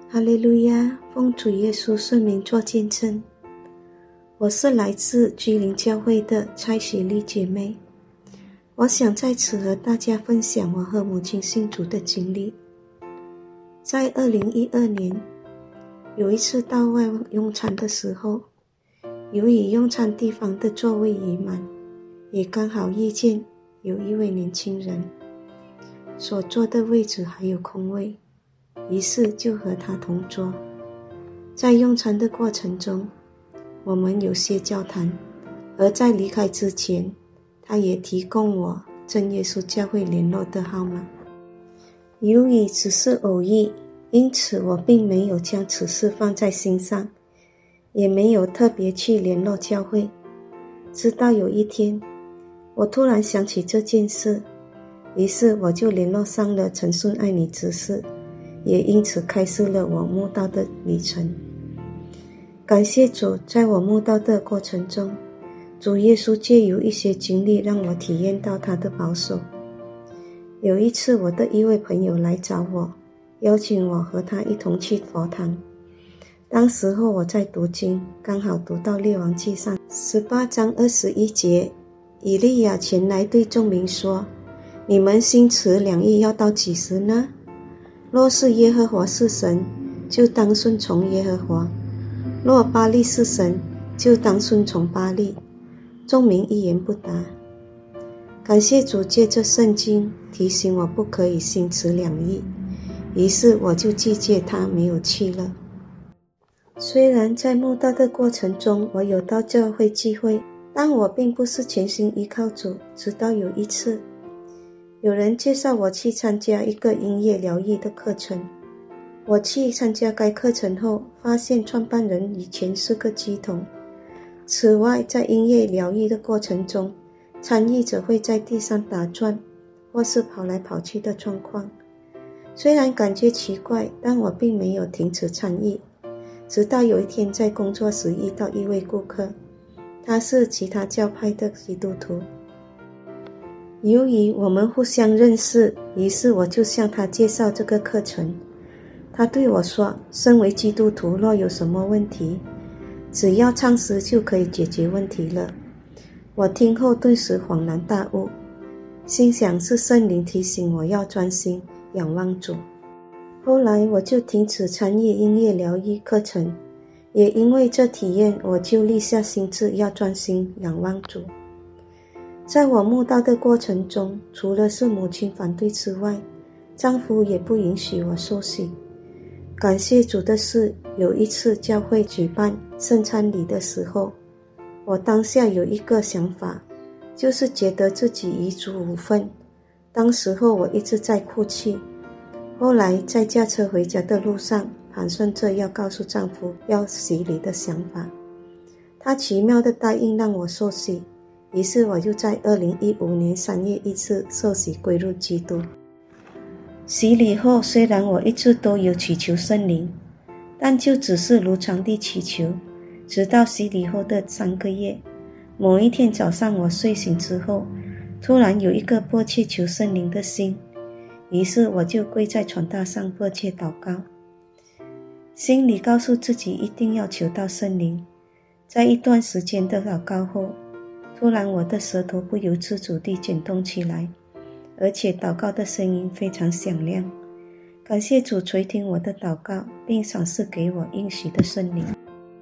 哈利路亚，奉主耶稣圣名做见证。我是来自居灵教会的蔡雪莉姐妹，我想在此和大家分享我和母亲信主的经历。在2012年，有一次到外用餐的时候，由于用餐地方的座位已满，也刚好遇见有一位年轻人所坐的位置还有空位，于是就和他同桌。在用餐的过程中，我们有些交谈，而在离开之前，他也提供我真耶稣教会联络的号码。由于只是偶遇，因此我并没有将此事放在心上，也没有特别去联络教会。直到有一天，我突然想起这件事，于是我就联络上了陈顺爱女执事，也因此开始了我慕道的旅程。感谢主，在我慕道的过程中，主耶稣借由一些经历让我体验到他的保守。有一次，我的一位朋友来找我，邀请我和他一同去佛堂。当时候我在读经，刚好读到列王记上18章21节，以利亚前来对众民说，你们心持两意要到几时呢？若是耶和华是神，就当顺从耶和华；若巴力是神，就当顺从巴力。众民一言不答。感谢主借着圣经提醒我不可以心持两意，于是我就拒绝他，没有去了。虽然在慕道的过程中，我有到教会聚会，但我并不是全心依靠主。直到有一次，有人介绍我去参加一个音乐疗愈的课程。我去参加该课程后，发现创办人以前是个乩童。此外，在音乐疗愈的过程中，参与者会在地上打转，或是跑来跑去的状况。虽然感觉奇怪，但我并没有停止参与。直到有一天在工作时遇到一位顾客，他是其他教派的基督徒。由于我们互相认识，于是我就向他介绍这个课程。他对我说，身为基督徒若有什么问题，只要唱诗就可以解决问题了。我听后顿时恍然大悟，心想是圣灵提醒我要专心仰望主。后来我就停止参与音乐疗愈课程，也因为这体验，我就立下心志要专心仰望主。在我慕道的过程中，除了是母亲反对之外，丈夫也不允许我受洗。感谢主的是，有一次教会举办圣餐礼的时候，我当下有一个想法，就是觉得自己与主无份。当时候我一直在哭泣。后来在驾车回家的路上，盘算着要告诉丈夫要洗礼的想法。他奇妙的答应让我受洗，于是我就在2015年3月1日受洗归入基督。洗礼后，虽然我一直都有祈求圣灵，但就只是如常地祈求。直到洗礼后的3个月，某一天早上我睡醒之后，突然有一个迫切求圣灵的心，于是我就跪在床榻上迫切祷告，心里告诉自己一定要求到圣灵。在一段时间的祷告后，突然我的舌头不由自主地卷动起来，而且祷告的声音非常响亮。感谢主垂听我的祷告，并赏赐给我应许的圣灵。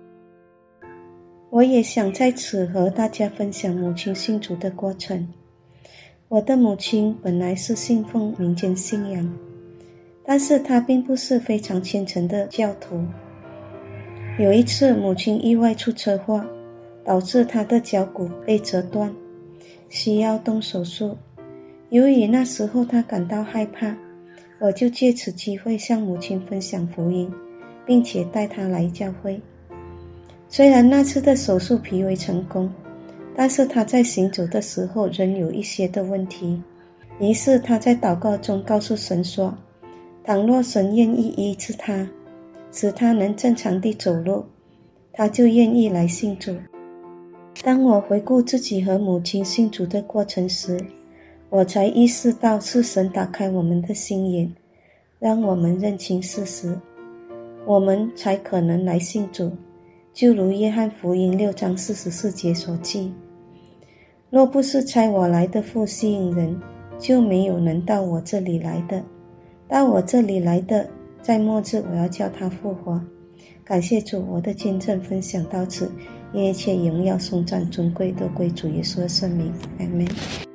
我也想在此和大家分享母亲信主的过程。我的母亲本来是信奉民间信仰，但是她并不是非常虔诚的教徒。有一次母亲意外出车祸，导致她的脚骨被折断，需要动手术。由于那时候她感到害怕，我就借此机会向母亲分享福音，并且带她来教会。虽然那次的手术极为成功，但是她在行走的时候仍有一些的问题。于是她在祷告中告诉神说，倘若神愿意医治她，使她能正常地走路，她就愿意来信主。当我回顾自己和母亲信主的过程时，我才意识到是神打开我们的心眼，让我们认清事实。 我们才可能来信主，就如约翰福音6章44节所记，若不是差我来的父吸引人，就没有能到我这里来的。到我这里来的，在末日我要叫他复活。感谢主，我的见证分享到此，愿一切荣耀颂赞尊贵都归主耶稣的圣名，阿们。